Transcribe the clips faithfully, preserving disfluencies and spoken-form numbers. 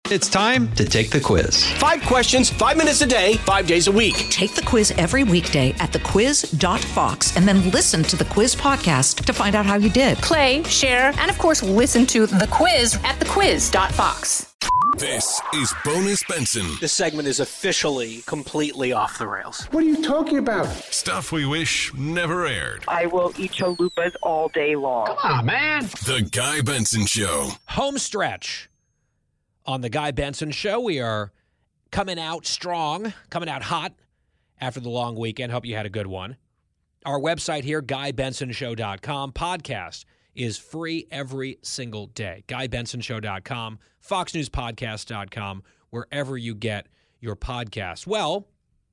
It's time to take the quiz. Five questions, five minutes a day, five days a week. Take the quiz every weekday at the quiz dot fox and then listen to the quiz podcast to find out how you did. Play, share, and of course, listen to the quiz at the quiz dot fox. This is Bonus Benson. This segment is officially completely off the rails. What are you talking about? Stuff we wish never aired. I will eat chalupas all day long. Come on, man. The Guy Benson Show. Home stretch. On the Guy Benson Show, we are coming out strong, coming out hot after the long weekend. Hope you had a good one. Our website here, guy benson show dot com. Podcast is free every single day. guy benson show dot com, fox news podcast dot com, wherever you get your podcasts. Well,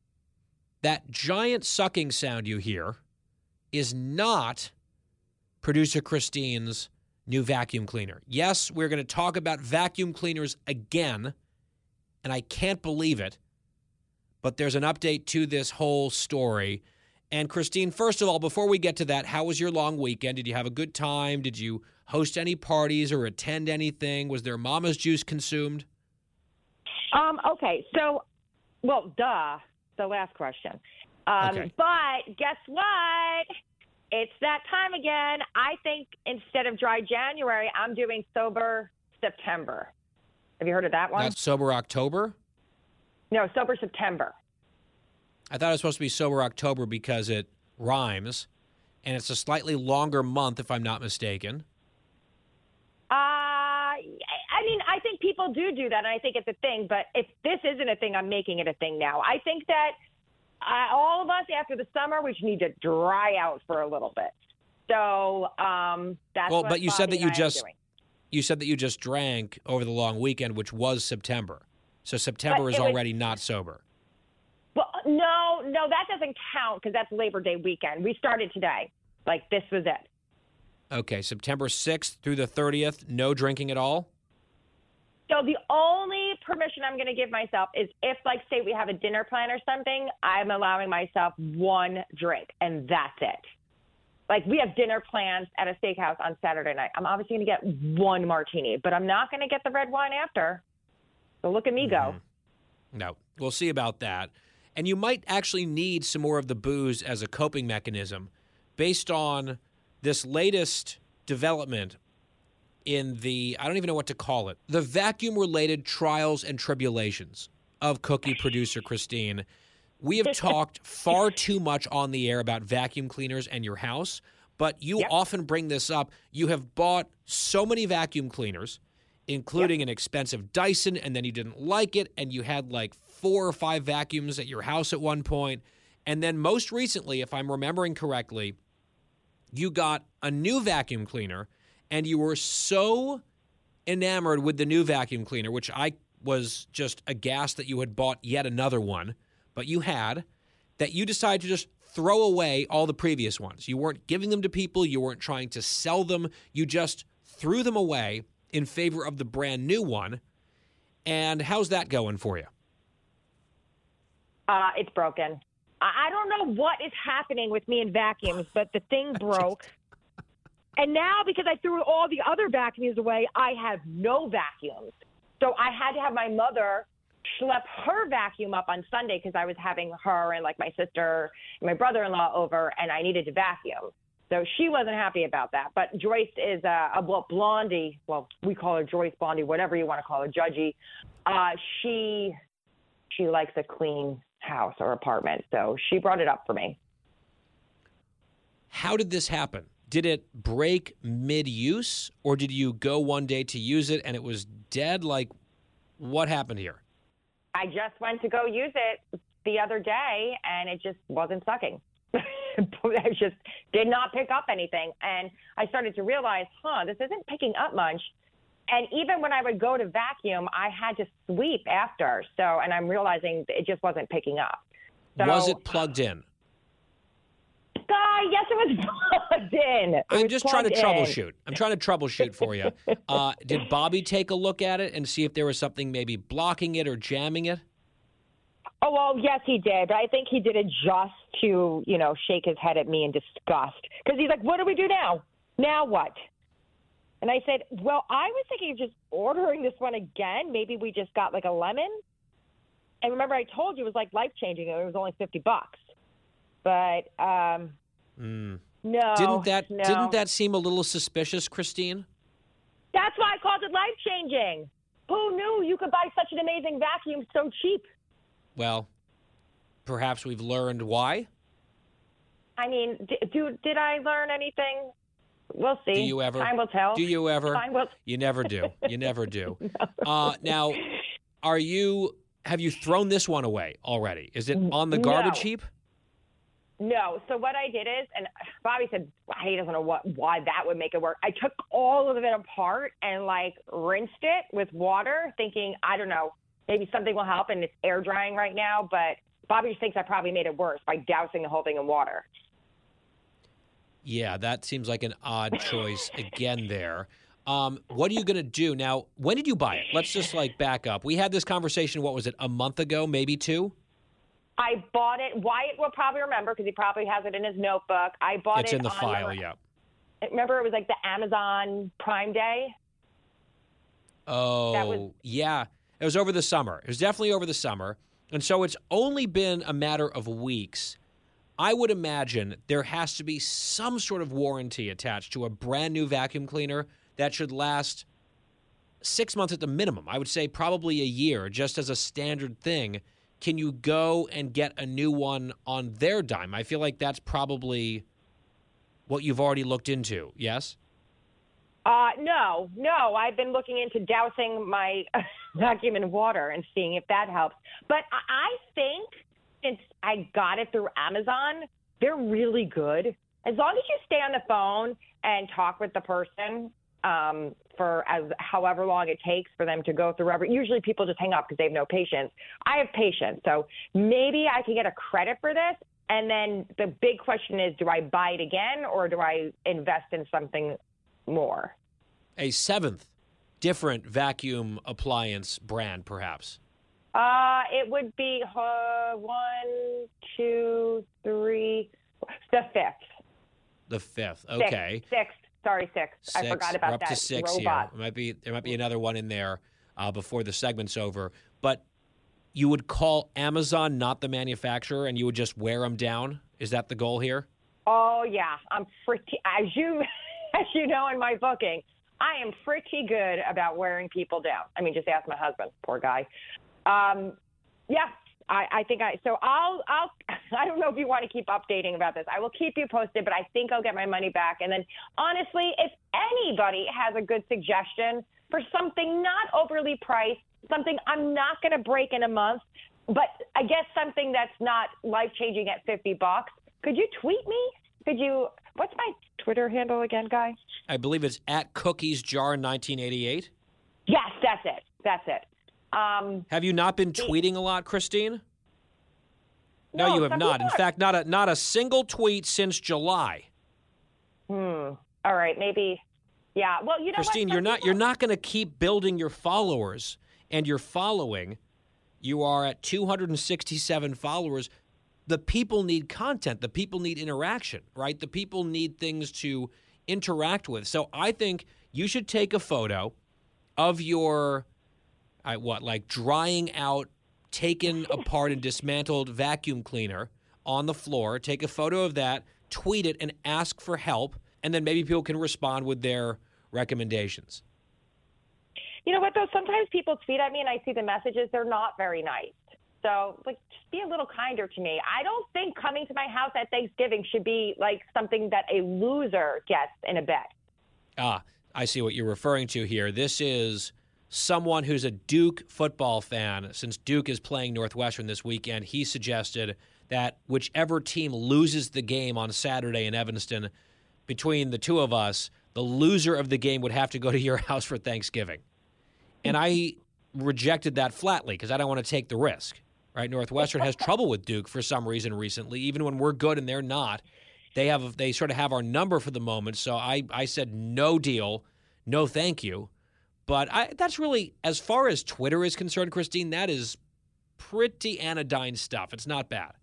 that giant sucking sound you hear is not producer Christine's new vacuum cleaner. Yes, we're going to talk about vacuum cleaners again, and I can't believe it, but there's an update to this whole story. And Christine, first of all, before we get to that, how was your long weekend? Did you have a good time? Did you host any parties or attend anything? Was there mama's juice consumed? Um, okay, so, well, duh, the last question. Um, Okay. But guess what? It's that time again. I think instead of dry January, I'm doing sober September. Have you heard of that one? That's Sober October? No, sober September. I thought it was supposed to be Sober October because it rhymes, and it's a slightly longer month, if I'm not mistaken. Uh, I mean, I think people do do that, and I think it's a thing. But if this isn't a thing, I'm making it a thing now. I think that uh, all of us, after the summer, we just need to dry out for a little bit. So um, that's Well, what but you said Bobby that you and I are just doing. you said that you just drank over the long weekend, which was September. So September But is it was- already not sober. Well, no, no, that doesn't count because that's Labor Day weekend. We started today. Like, this was it. Okay, September sixth through the thirtieth, no drinking at all? So the only permission I'm going to give myself is if, like, say we have a dinner plan or something, I'm allowing myself one drink, and that's it. Like, we have dinner plans at a steakhouse on Saturday night. I'm obviously going to get one martini, but I'm not going to get the red wine after. So look at me go. No, we'll see about that. And you might actually need some more of the booze as a coping mechanism based on this latest development in the, I don't even know what to call it, the vacuum-related trials and tribulations of cookie producer Christine. We have talked far too much on the air about vacuum cleaners and your house, but you Yep. often bring this up. You have bought so many vacuum cleaners, including an expensive Dyson, and then you didn't like it, and you had like four or five vacuums at your house at one point. And then most recently, if I'm remembering correctly, you got a new vacuum cleaner, and you were so enamored with the new vacuum cleaner, which I was just aghast that you had bought yet another one, but you had, that you decided to just throw away all the previous ones. You weren't giving them to people. You weren't trying to sell them. You just threw them away in favor of the brand new one. And how's that going for you? Uh, it's broken. I I don't know what is happening with me and vacuums, but the thing broke. And now, because I threw all the other vacuums away, I have no vacuums. So I had to have my mother schlep her vacuum up on Sunday because I was having her and like my sister and my brother-in-law over, and I needed to vacuum. So she wasn't happy about that. But Joyce is a, a well, Blondie. Well, we call her Joyce Blondie, whatever you want to call her, Judgy. Uh, she she likes a clean house or apartment. So she brought it up for me. How did this happen? Did it break mid-use, or did you go one day to use it and it was dead? Like, what happened here? I just went to go use it the other day, and it just wasn't sucking. I just did not pick up anything. And I started to realize, huh, this isn't picking up much. And even when I would go to vacuum, I had to sweep after. So, and I'm realizing it just wasn't picking up. So, Was it plugged in? Uh, yes, it was plugged in. It I'm was just trying to plugged in. troubleshoot. I'm trying to troubleshoot for you. Uh, did Bobby take a look at it and see if there was something maybe blocking it or jamming it? Oh, well, yes, he did. But I think he did it just to, you know, shake his head at me in disgust. Because he's like, what do we do now? Now what? And I said, well, I was thinking of just ordering this one again. Maybe we just got like a lemon. And remember, I told you it was like life-changing. It was only fifty bucks. But um, mm. no. Didn't that no. didn't that seem a little suspicious, Christine? That's why I called it life-changing. Who knew you could buy such an amazing vacuum so cheap? Well, perhaps we've learned why. I mean, d- do, did I learn anything? We'll see. Do you ever? Time will tell. Do you ever? Time will... You never do. You never do. no. uh, now, are you? Have you thrown this one away already? Is it on the garbage no. heap? No. So what I did is, and Bobby said he doesn't know what why that would make it work. I took all of it apart and like rinsed it with water, thinking I don't know, maybe something will help. And it's air drying right now, but Bobby just thinks I probably made it worse by dousing the whole thing in water. Yeah, that seems like an odd choice again there. Um, what are you going to do? Now, when did you buy it? Let's just, like, back up. We had this conversation, what was it, a month ago, maybe two? I bought it. Wyatt will probably remember because he probably has it in his notebook. I bought it's it in the on, file, yeah. Remember, it was like the Amazon Prime Day? Oh, That was- yeah. It was over the summer. It was definitely over the summer. And so it's only been a matter of weeks. I would imagine there has to be some sort of warranty attached to a brand new vacuum cleaner that should last six months at the minimum. I would say probably a year, just as a standard thing. Can you go and get a new one on their dime? I feel like that's probably what you've already looked into, yes? Uh, no, no. I've been looking into dousing my vacuum in water and seeing if that helps. But I I think since I got it through Amazon, they're really good. As long as you stay on the phone and talk with the person um, for as however long it takes for them to go through every. Usually people just hang up because they have no patience. I have patience, so maybe I can get a credit for this. And then the big question is, do I buy it again or do I invest in something more? A seventh different vacuum appliance brand, perhaps. Uh, it would be uh, one, two, three, the fifth. The fifth, okay. Six, six. Sorry, six. Six. I forgot about We're up that to six robot. here. It might be, there might be another one in there uh, before the segment's over. But you would call Amazon not the manufacturer and you would just wear them down? Is that the goal here? Oh, yeah. I'm pretty, as you, as you know in my booking, I am pretty good about wearing people down. I mean, just ask my husband, poor guy. Um, yeah, I, I think I, so I'll, I'll, I don't know if you want to keep updating about this. I will keep you posted, but I think I'll get my money back. And then honestly, if anybody has a good suggestion for something not overly priced, something I'm not going to break in a month, but I guess something that's not life-changing at fifty bucks, could you tweet me? Could you, what's my Twitter handle again, Guy? I believe it's at Cookies Jar nineteen eighty-eight. Yes, that's it. That's it. Um, have you not been tweeting a lot, Christine? No, no you have not. In are. fact, not a not a single tweet since July. Hmm. All right, maybe. Yeah. Well, you know, Christine, what? you're not people... you're not going to keep building your followers and your following. You are at two hundred sixty-seven followers. The people need content. The people need interaction, right? The people need things to interact with. So I think you should take a photo of your, I, what, like drying out, taken apart and dismantled vacuum cleaner on the floor. Take a photo of that, tweet it, and ask for help. And then maybe people can respond with their recommendations. You know what, though? Sometimes people tweet at me and I see the messages. They're not very nice. So, like, just be a little kinder to me. I don't think coming to my house at Thanksgiving should be like something that a loser gets in a bet. Ah, I see what you're referring to here. This is someone who's a Duke football fan. Since Duke is playing Northwestern this weekend, he suggested that whichever team loses the game on Saturday in Evanston, between the two of us, the loser of the game would have to go to your house for Thanksgiving. And I rejected that flatly because I don't want to take the risk. Right, Northwestern has trouble with Duke for some reason recently. Even when we're good and they're not, they have they sort of have our number for the moment. So I, I said no deal, no thank you. But I, that's really, as far as Twitter is concerned, Christine, that is pretty anodyne stuff. It's not bad.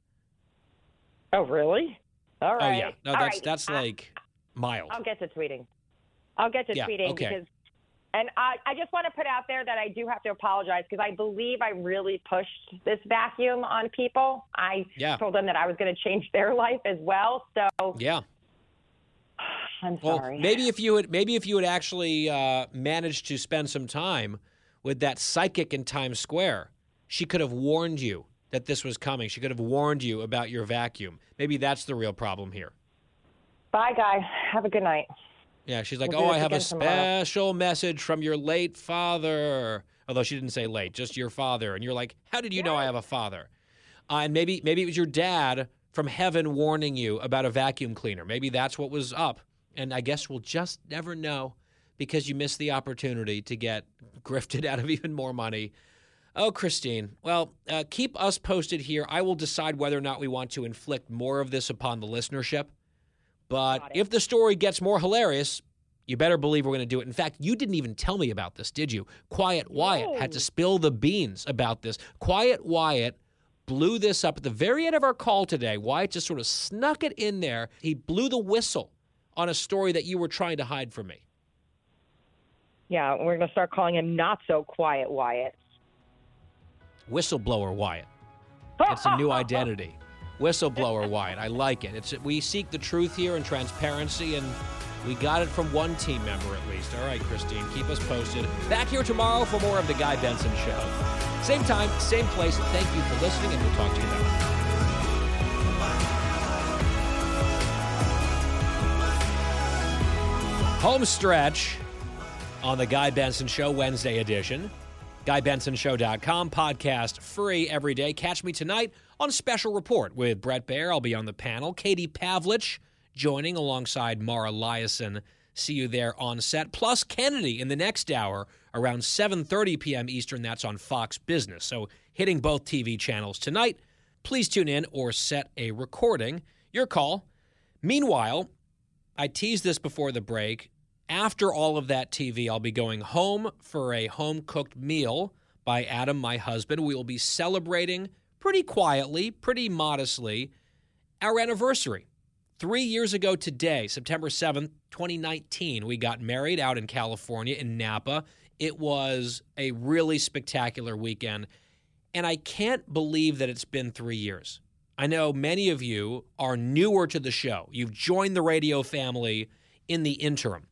Oh, really? All right. Oh yeah, no, All that's right. that's I, like mild. I'll get to tweeting. I'll get to Yeah, tweeting okay. because, and I, I just want to put out there that I do have to apologize because I believe I really pushed this vacuum on people. I Yeah. told them that I was going to change their life as well. So Yeah. I'm Well, sorry. maybe if you had maybe if you had actually uh, managed to spend some time with that psychic in Times Square, she could have warned you that this was coming. She could have warned you about your vacuum. Maybe that's the real problem here. Bye, guy. Have a good night. Yeah, she's like, We'll do oh, I this have a again tomorrow." special message from your late father. Although she didn't say late, just your father. And you're like, how did you know I have a father? Uh, and maybe maybe it was your dad from heaven warning you about a vacuum cleaner. Maybe that's what was up. And I guess we'll just never know because you missed the opportunity to get grifted out of even more money. Oh, Christine. Well, uh, keep us posted here. I will decide whether or not we want to inflict more of this upon the listenership. But if the story gets more hilarious, you better believe we're going to do it. In fact, you didn't even tell me about this, did you? Quiet Wyatt had to spill the beans about this. Quiet Wyatt blew this up at the very end of our call today. Wyatt just sort of snuck it in there. He blew the whistle on a story that you were trying to hide from me. Yeah, we're going to start calling him Not So Quiet Wyatt. Whistleblower Wyatt. It's a new identity. Whistleblower Wyatt. I like it. It's we seek the truth here and transparency, and we got it from one team member at least. All right, Christine, keep us posted. Back here tomorrow for more of The Guy Benson Show. Same time, same place. Thank you for listening, and we'll talk to you then. Home stretch on The Guy Benson Show, Wednesday edition. guy benson show dot com, podcast free every day. Catch me tonight on Special Report with Brett Baer. I'll be on the panel. Katie Pavlich joining alongside Mara Liasson. See you there on set. Plus Kennedy in the next hour around seven thirty p.m. Eastern. That's on Fox Business. So hitting both T V channels tonight. Please tune in or set a recording. Your call. Meanwhile, I teased this before the break. After all of that T V, I'll be going home for a home-cooked meal by Adam, my husband. We will be celebrating pretty quietly, pretty modestly, our anniversary. Three years ago today, September seventh, twenty nineteen, we got married out in California, in Napa. It was a really spectacular weekend, and I can't believe that it's been three years. I know many of you are newer to the show. You've joined the radio family in the interim.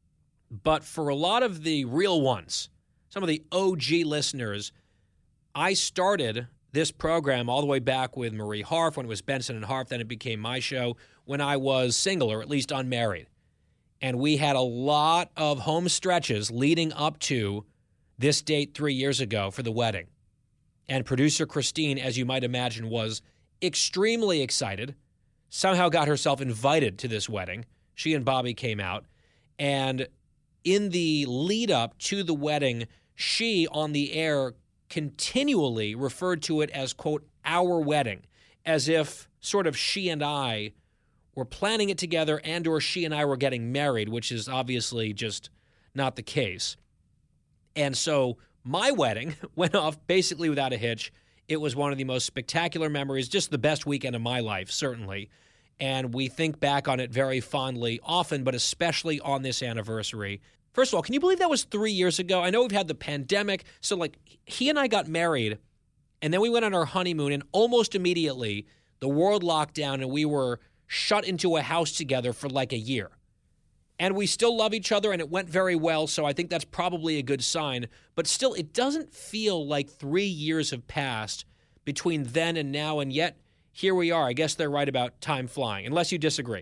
But for a lot of the real ones, some of the O G listeners, I started this program all the way back with Marie Harf when it was Benson and Harf. Then it became my show when I was single, or at least unmarried. And we had a lot of home stretches leading up to this date three years ago for the wedding. And producer Christine, as you might imagine, was extremely excited, somehow got herself invited to this wedding. She and Bobby came out, and in the lead up to the wedding, she on the air continually referred to it as, quote, our wedding, as if sort of she and I were planning it together and or she and I were getting married, which is obviously just not the case. And so my wedding went off basically without a hitch. It was one of the most spectacular memories, just the best weekend of my life, certainly. And we think back on it very fondly, often, but especially on this anniversary. First of all, can you believe that was three years ago? I know we've had the pandemic. So, like, he and I got married, and then we went on our honeymoon, and almost immediately the world locked down, and we were shut into a house together for like a year. And we still love each other, and it went very well, so I think that's probably a good sign. But still, it doesn't feel like three years have passed between then and now, and yet here we are. I guess they're right about time flying, unless you disagree.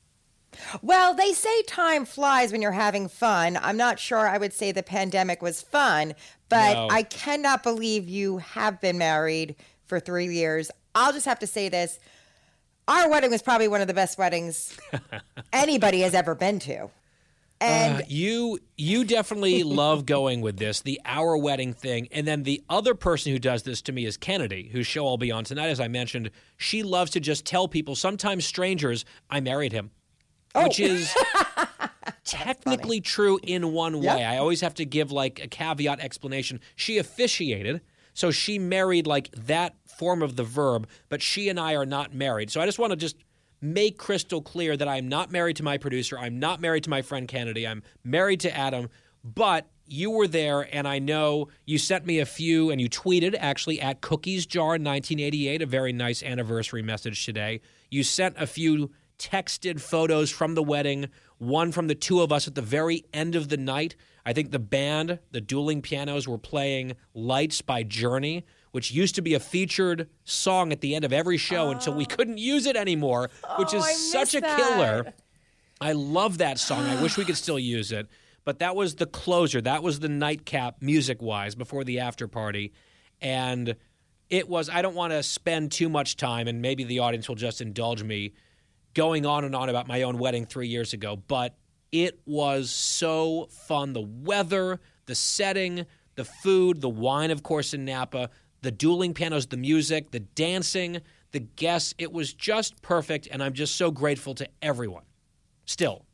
Well, they say time flies when you're having fun. I'm not sure I would say the pandemic was fun, but No. I cannot believe you have been married for three years. I'll just have to say this. Our wedding was probably one of the best weddings anybody has ever been to. And Uh, you you definitely love going with this, the our wedding thing. And then the other person who does this to me is Kennedy, whose show I'll be on tonight, as I mentioned. She loves to just tell people, sometimes strangers, I married him, Oh. which is technically true in one way. Yep. I always have to give like a caveat explanation. She officiated, so she married like that form of the verb, but she and I are not married. So I just want to just make crystal clear that I'm not married to my producer. I'm not married to my friend Kennedy. I'm married to Adam. But you were there, and I know you sent me a few, and you tweeted, actually, at Cookies Jar nineteen eighty-eight, a very nice anniversary message today. You sent a few texted photos from the wedding, one from the two of us at the very end of the night. I think the band, the Dueling Pianos, were playing Lights by Journey, which used to be a featured song at the end of every show oh. until we couldn't use it anymore, which oh, is I such a that. killer. I love that song. I wish we could still use it. But that was the closer. That was the nightcap music-wise before the after party. And it was, I don't want to spend too much time, and maybe the audience will just indulge me, going on and on about my own wedding three years ago. But it was so fun. The weather, the setting, the food, the wine, of course, in Napa, the Dueling Pianos, the music, the dancing, the guests. It was just perfect, and I'm just so grateful to everyone. Still.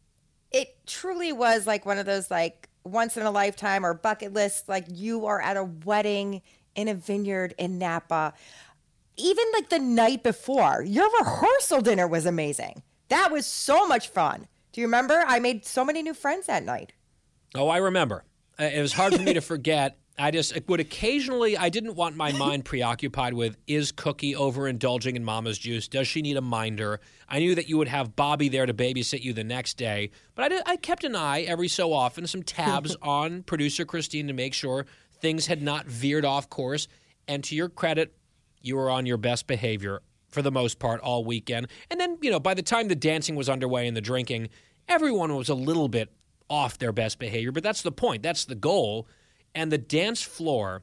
It truly was like one of those like once in a lifetime or bucket list, like you are at a wedding in a vineyard in Napa. Even like the night before, your rehearsal dinner was amazing. That was so much fun. Do you remember? I made so many new friends that night. Oh, I remember. It was hard for me to forget. I just it would occasionally, I didn't want my mind preoccupied with, is Cookie overindulging in Mama's juice? Does she need a minder? I knew that you would have Bobby there to babysit you the next day. But I, did, I kept an eye every so often, some tabs on producer Christine to make sure things had not veered off course. And to your credit, you were on your best behavior for the most part all weekend. And then, you know, by the time the dancing was underway and the drinking, everyone was a little bit off their best behavior. But that's the point. That's the goal. And the dance floor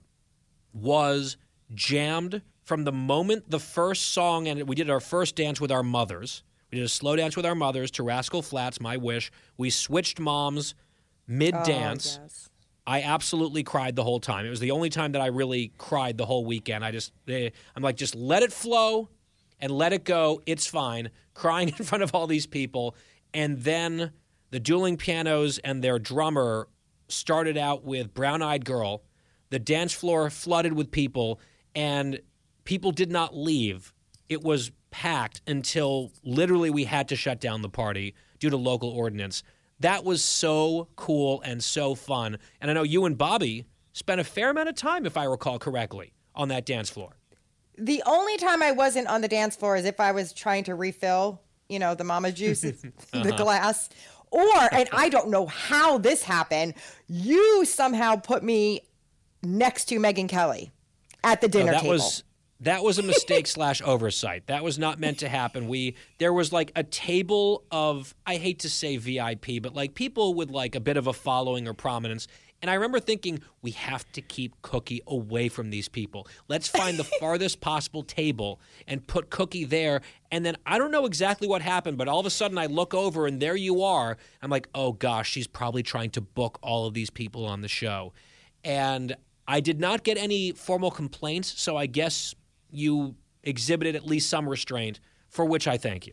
was jammed from the moment the first song, and we did our first dance with our mothers. We did a slow dance with our mothers to Rascal Flatts, My Wish. We switched moms mid-dance. Oh, yes. I absolutely cried the whole time. It was the only time that I really cried the whole weekend. I just, I'm like, just let it flow and let it go. It's fine. Crying in front of all these people. And then the Dueling Pianos and their drummer started out with Brown Eyed Girl. The dance floor flooded with people, and people did not leave. It was packed until literally we had to shut down the party due to local ordinance. That was so cool and so fun. And I know you and Bobby spent a fair amount of time, if I recall correctly, on that dance floor. The only time I wasn't on the dance floor is if I was trying to refill, you know, the mama juice, uh-huh. the glass. Or, and I don't know how this happened, you somehow put me next to Megyn Kelly at the dinner no, that table. Was, that was a mistake slash oversight. That was not meant to happen. We There was like a table of, I hate to say V I P, but like people with like a bit of a following or prominence. And I remember thinking, we have to keep Cookie away from these people. Let's find the farthest possible table and put Cookie there. And then I don't know exactly what happened, but all of a sudden I look over and there you are. I'm like, oh gosh, she's probably trying to book all of these people on the show. And I did not get any formal complaints, so I guess you exhibited at least some restraint, for which I thank you.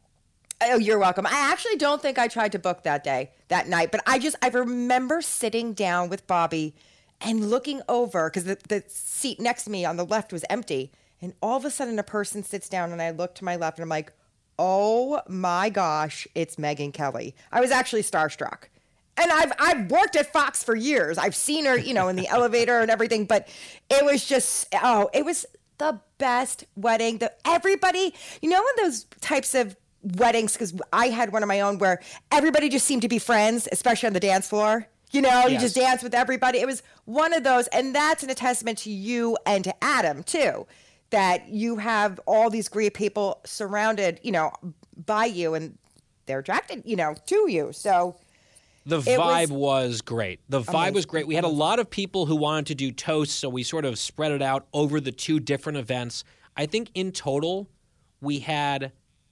Oh, you're welcome. I actually don't think I tried to book that day, that night, but I just, I remember sitting down with Bobby and looking over because the, the seat next to me on the left was empty. And all of a sudden a person sits down and I look to my left and I'm like, oh my gosh, it's Megyn Kelly. I was actually starstruck. And I've, I've worked at Fox for years. I've seen her, you know, in the elevator and everything, but it was just, oh, it was the best wedding. The, everybody, you know, in those types of weddings, because I had one of my own where everybody just seemed to be friends, especially on the dance floor. You know, you yes. just dance with everybody. It was one of those, and that's an testament to you and to Adam too, that you have all these great people surrounded, you know, by you, and they're attracted, you know, to you. So the vibe was, was great. The vibe amazing. was great. We had a lot of people who wanted to do toasts, so we sort of spread it out over the two different events. I think in total we had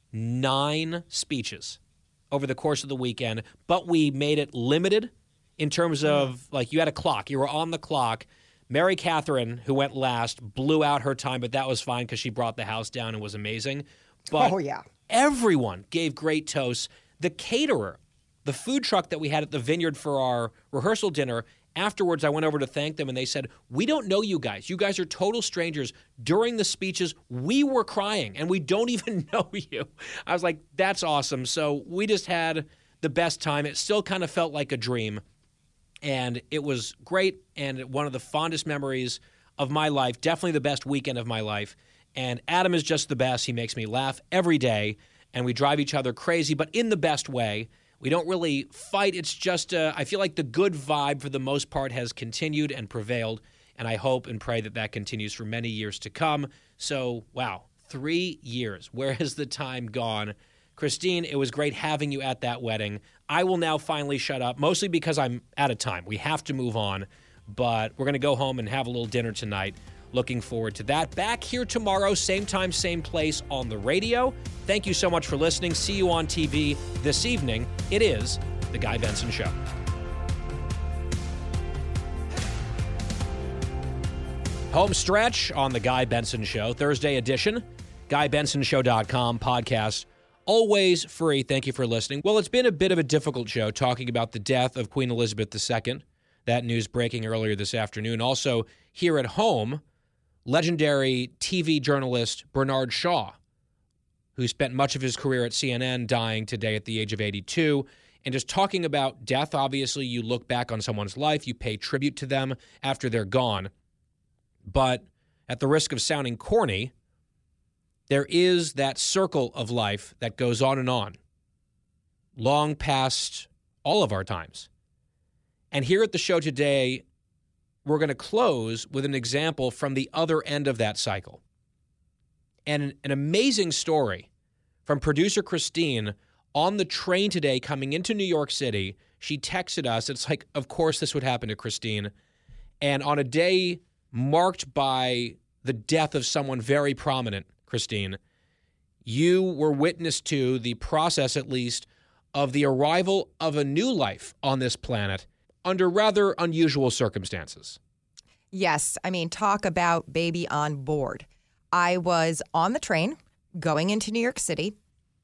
nine speeches over the course of the weekend, but we made it limited in terms of, like, you had a clock. You were on the clock. Mary Catherine, who went last, blew out her time, but that was fine because she brought the house down and was amazing. But oh, yeah. everyone gave great toasts. The caterer, the food truck that we had at the Vineyard for our rehearsal dinner, Afterwards, I went over to thank them, and they said, we don't know you guys. You guys are total strangers. During the speeches, we were crying, and we don't even know you. I was like, that's awesome. So we just had the best time. It still kind of felt like a dream, and it was great, and one of the fondest memories of my life, definitely the best weekend of my life. And Adam is just the best. He makes me laugh every day, and we drive each other crazy, but in the best way. We don't really fight. It's just, uh, I feel like the good vibe for the most part has continued and prevailed, and I hope and pray that that continues for many years to come. So, wow, three years. Where has the time gone? Christine, it was great having you at that wedding. I will now finally shut up, mostly because I'm out of time. We have to move on, but we're going to go home and have a little dinner tonight. Looking forward to that. Back here tomorrow, same time, same place on the radio. Thank you so much for listening. See you on T V this evening. It is The Guy Benson Show. Home stretch on The Guy Benson Show, Thursday edition. guy benson show dot com podcast. Always free. Thank you for listening. Well, it's been a bit of a difficult show talking about the death of Queen Elizabeth the Second. That news breaking earlier this afternoon. Also, here at home, legendary T V journalist Bernard Shaw, who spent much of his career at C N N, dying today at the age of eighty-two. And just talking about death, obviously, you look back on someone's life, you pay tribute to them after they're gone. But at the risk of sounding corny, there is that circle of life that goes on and on, long past all of our times. And here at the show today, we're going to close with an example from the other end of that cycle. And an, an amazing story from producer Christine on the train today coming into New York City. She texted us. It's like, of course this would happen to Christine. And on a day marked by the death of someone very prominent, Christine, you were witness to the process, at least, of the arrival of a new life on this planet under rather unusual circumstances. Yes. I mean, talk about baby on board. I was on the train going into New York City,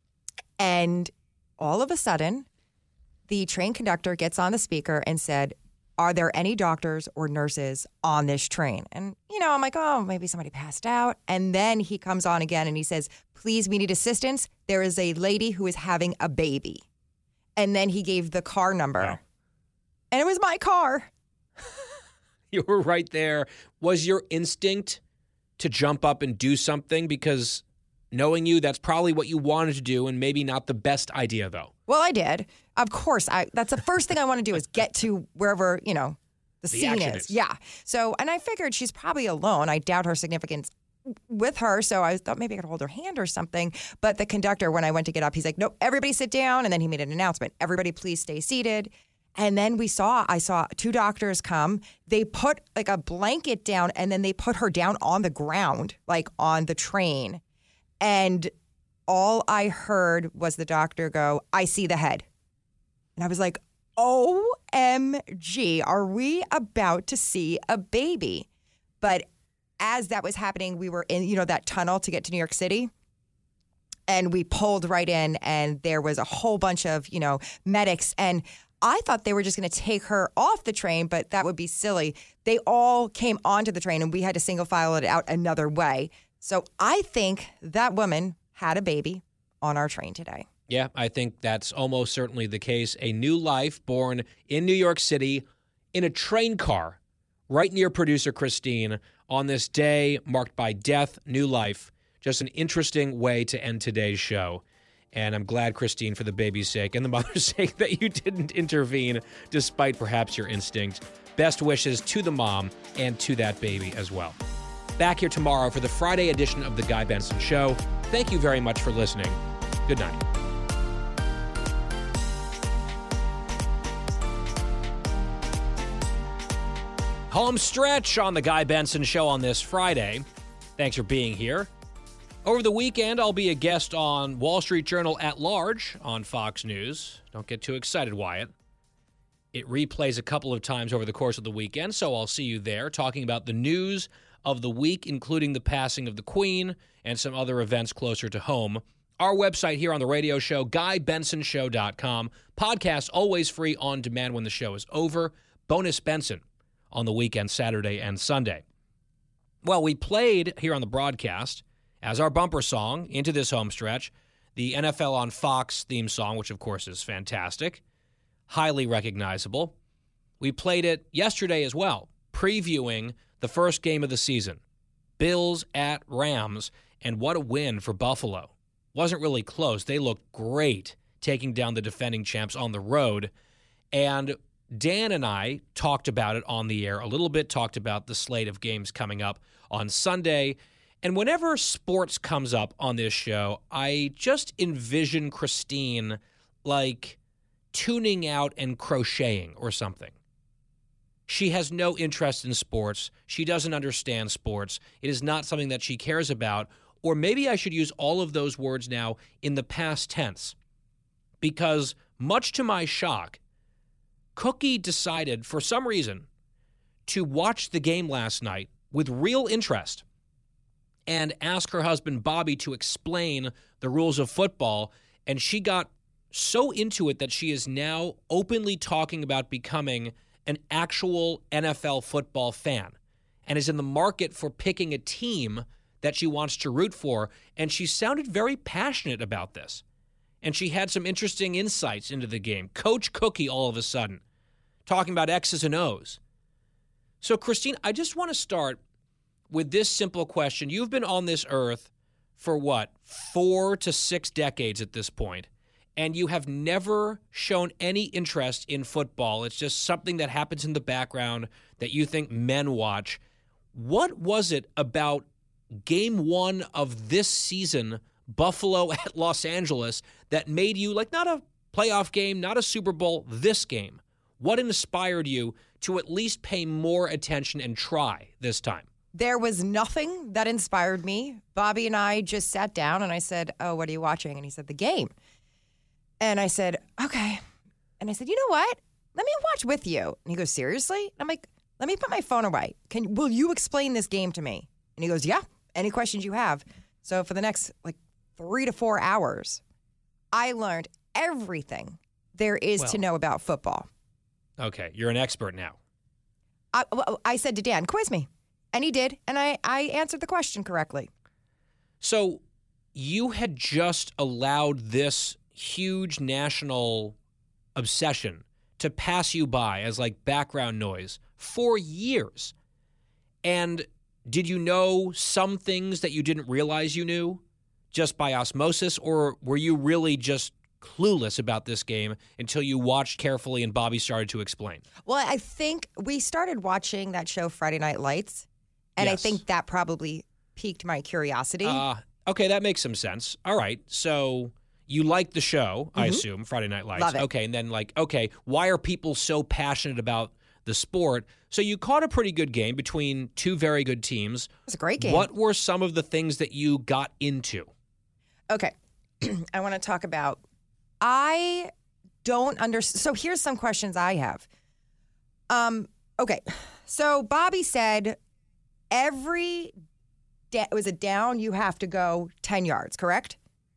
and all of a sudden, the train conductor gets on the speaker and said, are there any doctors or nurses on this train? And, you know, I'm like, oh, maybe somebody passed out. And then he comes on again and he says, please, we need assistance. There is a lady who is having a baby. And then he gave the car number. Wow. And it was my car. You were right there. Was your instinct to jump up and do something? Because knowing you, that's probably what you wanted to do, and maybe not the best idea, though. Well, I did. Of course. I. That's the first thing I want to do is get to wherever, you know, the, the scene is. is. Yeah. So, and I figured she's probably alone. I doubt her significance with her. So I thought maybe I could hold her hand or something. But the conductor, when I went to get up, he's like, nope, everybody sit down. And then he made an announcement. Everybody please stay seated. And then we saw, I saw two doctors come. They put like a blanket down and then they put her down on the ground, like on the train. And all I heard was the doctor go, I see the head. And I was like, O M G, are we about to see a baby? But as that was happening, we were in, you know, that tunnel to get to New York City. And we pulled right in and there was a whole bunch of, you know, medics. And I thought they were just going to take her off the train, but that would be silly. They all came onto the train and we had to single file it out another way. So I think that woman had a baby on our train today. Yeah, I think that's almost certainly the case. A new life born in New York City in a train car right near producer Christine on this day marked by death, new life. Just an interesting way to end today's show. And I'm glad, Christine, for the baby's sake and the mother's sake, that you didn't intervene despite perhaps your instinct. Best wishes to the mom and to that baby as well. Back here tomorrow for the Friday edition of The Guy Benson Show. Thank you very much for listening. Good night. Home stretch on The Guy Benson Show on this Friday. Thanks for being here. Over the weekend, I'll be a guest on Wall Street Journal at Large on Fox News. Don't get too excited, Wyatt. It replays a couple of times over the course of the weekend, so I'll see you there talking about the news of the week, including the passing of the Queen and some other events closer to home. Our website here on the radio show, guy benson show dot com. Podcast always free on demand when the show is over. Bonus Benson on the weekend, Saturday and Sunday. Well, we played here on the broadcast as our bumper song into this home stretch, the N F L on Fox theme song, which of course is fantastic, highly recognizable. We played it yesterday as well, previewing the first game of the season, Bills at Rams, and what a win for Buffalo. Wasn't really close. They looked great taking down the defending champs on the road. And Dan and I talked about it on the air a little bit, talked about the slate of games coming up on Sunday. And whenever sports comes up on this show, I just envision Christine like tuning out and crocheting or something. She has no interest in sports. She doesn't understand sports. It is not something that she cares about. Or maybe I should use all of those words now in the past tense. Because much to my shock, Cookie decided for some reason to watch the game last night with real interest and ask her husband Bobby to explain the rules of football. And she got so into it that she is now openly talking about becoming an actual N F L football fan and is in the market for picking a team that she wants to root for. And she sounded very passionate about this. And she had some interesting insights into the game. Coach Cookie all of a sudden talking about X's and O's. So, Christine, I just want to start with this simple question. You've been on this earth for what, four to six decades at this point, and you have never shown any interest in football. It's just something that happens in the background that you think men watch. What was it about game one of this season, Buffalo at Los Angeles, that made you, like, not a playoff game, not a Super Bowl, this game? What inspired you to at least pay more attention and try this time? There was nothing that inspired me. Bobby and I just sat down and I said, oh, what are you watching? And he said, the game. And I said, okay. And I said, you know what? Let me watch with you. And he goes, seriously? And I'm like, let me put my phone away. Can will you explain this game to me? And he goes, yeah, any questions you have. So for the next like three to four hours, I learned everything there is Well. to know about football. Okay, you're an expert now. I, well, I said to Dan, quiz me. And he did. And I, I answered the question correctly. So you had just allowed this huge national obsession to pass you by as like background noise for years. And did you know some things that you didn't realize you knew just by osmosis, or were you really just clueless about this game until you watched carefully and Bobby started to explain? Well, I think we started watching that show Friday Night Lights, and Yes. I think that probably piqued my curiosity. Uh, okay, that makes some sense. All right, so you like the show, I Mhm. assume, Friday Night Lights. Love it. Okay, and then like, okay, why are people so passionate about the sport? So you caught a pretty good game between two very good teams. It was a great game. What were some of the things that you got into? Okay. I want to talk about, I don't understand. So here's some questions I have. Um. Okay. So Bobby said every, da- was it down, you have to go ten yards, correct?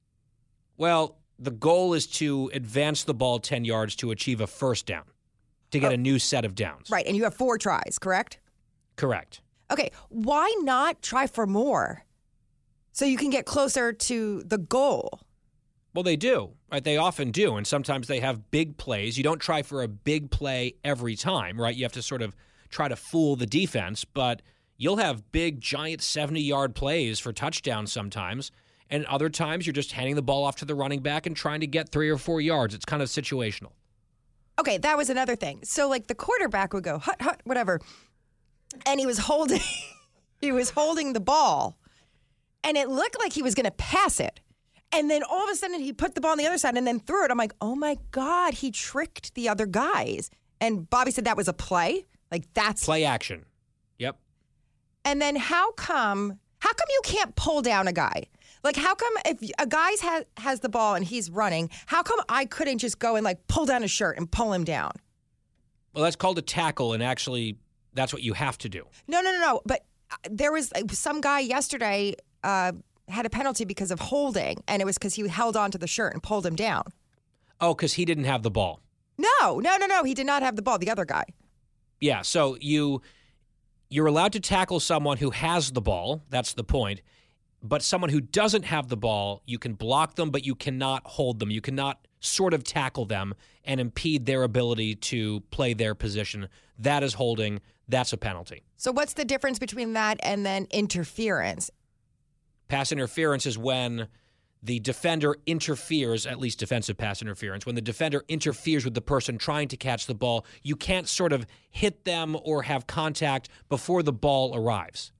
Well, the goal is to advance the ball ten yards to achieve a first down, to get Oh. a new set of downs. Right. And you have four tries, correct? Correct. Okay. Why not try for more so you can get closer to the goal? Well, they do, right? They often do, and sometimes they have big plays. You don't try for a big play every time, right? You have to sort of try to fool the defense, but you'll have big, giant seventy-yard plays for touchdowns sometimes, and other times you're just handing the ball off to the running back and trying to get three or four yards. It's kind of situational. Okay, that was another thing. So, like, the quarterback would go, hut, hut, whatever, and he was holding, he was holding the ball, and it looked like he was going to pass it. And then all of a sudden he put the ball on the other side and then threw it. I'm like, oh my God, he tricked the other guys. And Bobby said that was a play. Like that's Play action. Yep. And then how come, how come you can't pull down a guy? Like how come if a guy has, has the ball and he's running, how come I couldn't just go and like pull down his shirt and pull him down? Well, that's called a tackle, and actually that's what you have to do. No, no, no, no. But there was uh, some guy yesterday, uh, had a penalty because of holding, and it was because he held on to the shirt and pulled him down. Oh, because he didn't have the ball. No, no, no, no. He did not have the ball. The other guy. Yeah, so you you're allowed to tackle someone who has the ball. That's the point. But someone who doesn't have the ball, you can block them, but you cannot hold them. You cannot sort of tackle them and impede their ability to play their position. That is holding. That's a penalty. So what's the difference between that and then interference? Pass interference is when the defender interferes, at least defensive pass interference, when the defender interferes with the person trying to catch the ball. You can't sort of hit them or have contact before the ball arrives,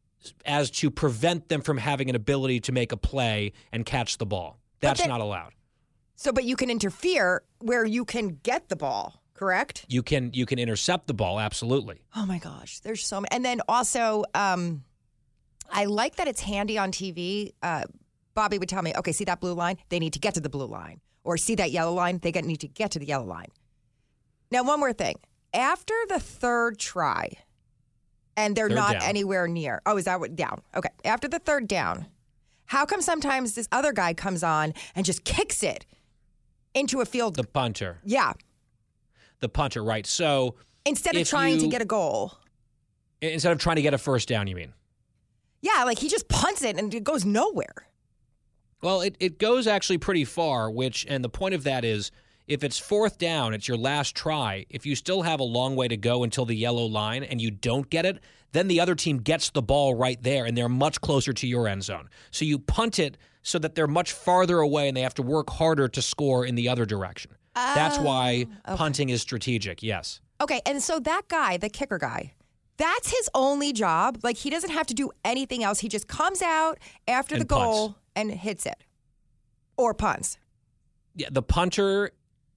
as to prevent them from having an ability to make a play and catch the ball. That's then, not allowed. So, but you can interfere where you can get the ball, correct? You can you can intercept the ball, absolutely. Oh my gosh, there's so many. And then also, um, I like that it's handy on T V. Uh, Bobby would tell me, okay, see that blue line? They need to get to the blue line. Or see that yellow line? They need to get to the yellow line. Now, one more thing. After the third try, and they're third not down. anywhere near. Oh, is that what? Down. Okay. After the third down, how come sometimes this other guy comes on and just kicks it into a field? The punter. Yeah. The punter, right. So instead of if trying you, to get a goal. Instead of trying to get a first down, you mean? Yeah, like he just punts it and it goes nowhere. Well, it, it goes actually pretty far, which, and the point of that is, if it's fourth down, it's your last try. If you still have a long way to go until the yellow line and you don't get it, then the other team gets the ball right there and they're much closer to your end zone. So you punt it so that they're much farther away and they have to work harder to score in the other direction. Oh, that's why okay. punting is strategic, yes. Okay, and so that guy, the kicker guy, that's his only job. Like, he doesn't have to do anything else. He just comes out after and the goal punts. and hits it. Or punts. Yeah, the punter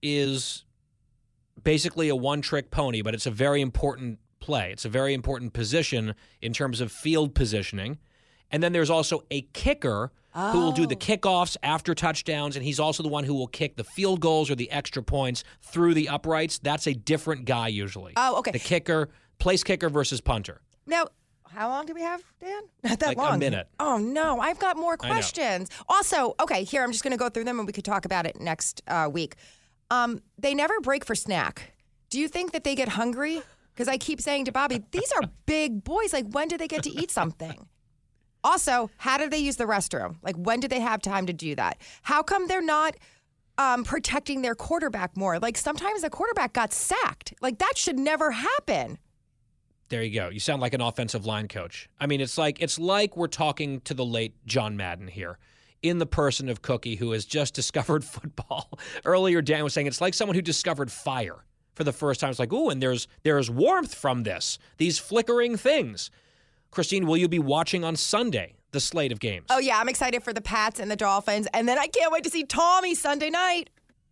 is basically a one-trick pony, but it's a very important play. It's a very important position in terms of field positioning. And then there's also a kicker oh. who will do the kickoffs after touchdowns, and he's also the one who will kick the field goals or the extra points through the uprights. That's a different guy usually. Oh, okay. The kicker, place kicker versus punter. Now, how long do we have, Dan? Not that like long. A minute. Oh, no. I've got more questions. Also, okay, here, I'm just going to go through them and we could talk about it next uh, week. Um, they never break for snack. Do you think that they get hungry? Because I keep saying to Bobby, these are big boys. Like, when do they get to eat something? Also, how do they use the restroom? Like, when do they have time to do that? How come they're not um, protecting their quarterback more? Like, sometimes the quarterback got sacked. Like, that should never happen. There you go. You sound like an offensive line coach. I mean, it's like it's like we're talking to the late John Madden here, in the person of Cookie, who has just discovered football. Earlier, Dan was saying it's like someone who discovered fire for the first time. It's like, ooh, and there's there's warmth from this, these flickering things. Christine, will you be watching on Sunday the slate of games? Oh, yeah. I'm excited for the Pats and the Dolphins. And then I can't wait to see Tommy Sunday night.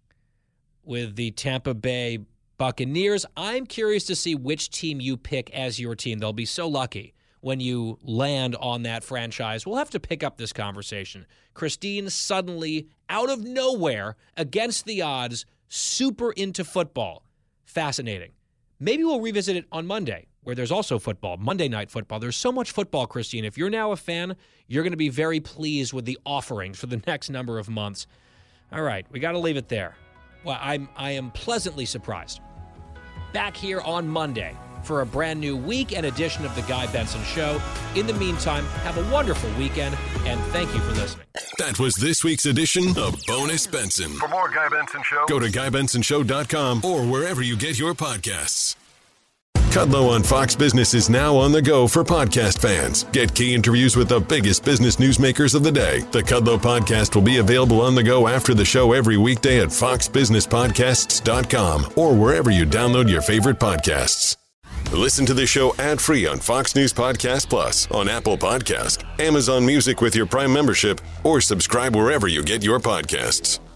With the Tampa Bay Buccaneers, I'm curious to see which team you pick as your team. They'll be so lucky when you land on that franchise. We'll have to pick up this conversation. Christine suddenly, out of nowhere, against the odds, super into football. Fascinating. Maybe we'll revisit it on Monday, where there's also football, Monday Night Football. There's so much football, Christine. If you're now a fan, you're going to be very pleased with the offerings for the next number of months. All right, we got to leave it there. Well, I'm I am pleasantly surprised. Back here on Monday for a brand new week and edition of The Guy Benson Show. In the meantime, have a wonderful weekend, and thank you for listening. That was this week's edition of Bonus Benson. For more Guy Benson Show, go to guy benson show dot com or wherever you get your podcasts. Kudlow on Fox Business is now on the go for podcast fans. Get key interviews with the biggest business newsmakers of the day. The Kudlow podcast will be available on the go after the show every weekday at fox business podcasts dot com or wherever you download your favorite podcasts. Listen to the show ad-free on Fox News Podcast Plus, on Apple Podcast, Amazon Music with your Prime membership, or subscribe wherever you get your podcasts.